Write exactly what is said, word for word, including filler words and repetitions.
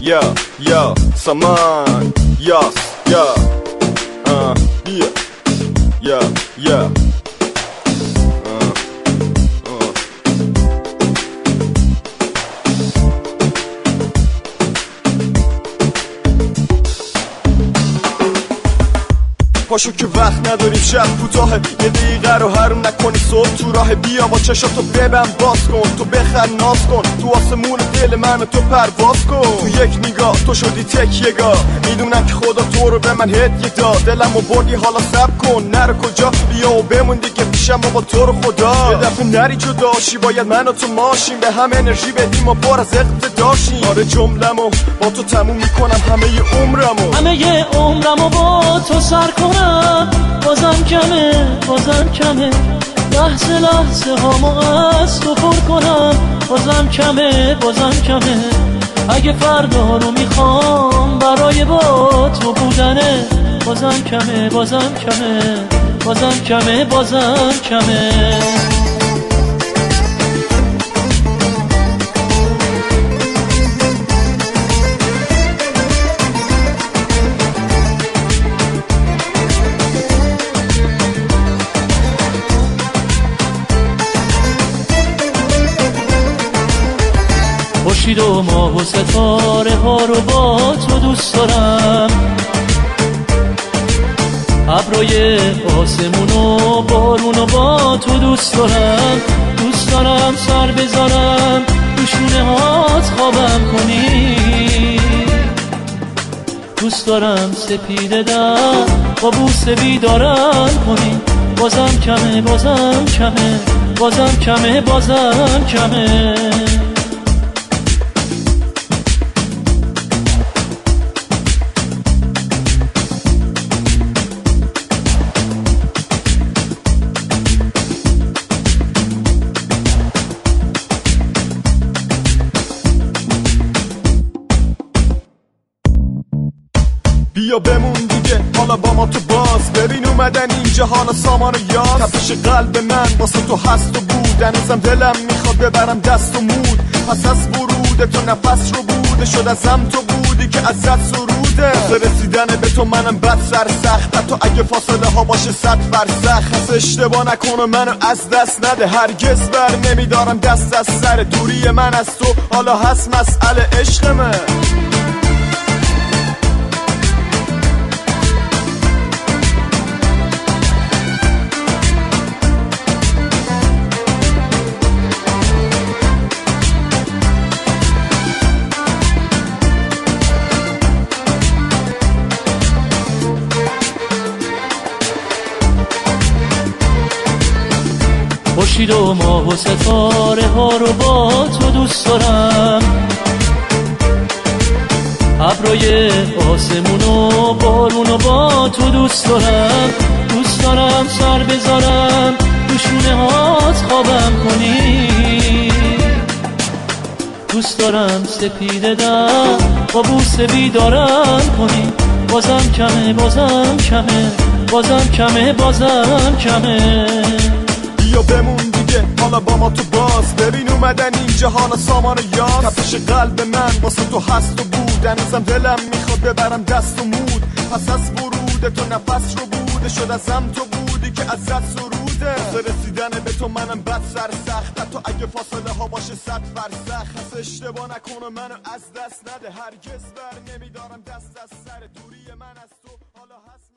yeah, yeah, saman, yes, yeah, uh, yeah, yeah, yeah. پاشو که وقت نداریم، شب کوتاهه، یه دقیقه رو حروم نکنی، صبح تو راه، بیا با چشاتو ببن باز کن، تو بخر ناز کن، تو آسمون دل من و تو پرواز کن، تو یک نگاه تو شدی تکیه‌گاه، میدونم که خدا تو رو به من هدیه داد، دلمو بردی حالا صبر کن، نرو کجا، بیا و بمون دیگه پیشم با تو رو خدا، یه دفعه نری جداشی، باید من و تو ماشیم، به هم انرژی بدیم و پر از اقتداشیم، آره جملمو با تو تموم میکنم، همه ی عمرمو همه ی عمرمو با تو سر کنم، بازم کمه بازم کمه، لحظه لحظه هامو از تو پر کنم، بازم کمه بازم کمه، اگه فردا رو میخوام برای با تو بودنه، بازم کمه بازم کمه، بازم کمه بازم کمه. خورشید و ماه و ستاره ها رو با تو دوست دارم، ابرای آسمون و بارون رو با تو دوست دارم، دوست دارم سر بذارم تو شونه هات خوابم کنی، دوست دارم سپیده در با بوسه بیدارم کنی، بازم کمه بازم کمه، بازم کمه بازم کمه. بیا بمون دیگه حالا با ما تو باز، ببین اومدن اینجا حالا سامان و یاز، تپش قلب من واسه تو هست و بود، هنوزم دلم میخواد ببرم دست و مود، پس از ورود تو نفس رو بوده شد ازم تو بودی که ازت سروده، واسه رسیدن به تو منم بد سر سخت، حتی اگه فاصله ها باشه صد فرسخ، پس اشتباه نکنه منو از دست نده، هرگز بر نمیدارم دست از سر دوری من از تو، حالا هست مسئله عشق من. خورشید و ماه و ستاره ها رو با تو دوست دارم، ابرای آسمون و بارون رو با تو دوست دارم، دوست دارم سر بذارم تو شونه هات خوابم کنی، دوست دارم سپیده در با بوسه بیدارم کنی، بازم کمه بازم کمه، بازم کمه بازم کمه. بیا بمون دیگه حالا با ما تو باز، ببین اومدن اینجا حالا سامان و یاز، تپش قلب من واسه تو هست و بود، هنوزم دلم میخواد ببرم دست و مود، پس از ورود تو نفس رو بوده شد ازم تو بودی که ازت سروده، واسه رسیدن به تو منم بد سر سخت، حتی اگه فاصله ها باشه صد فرسخ، پس اشتباه نکنه منو از دست نده، هرگز بر نمیدارم دست از سر دوری من از تو، حالا هست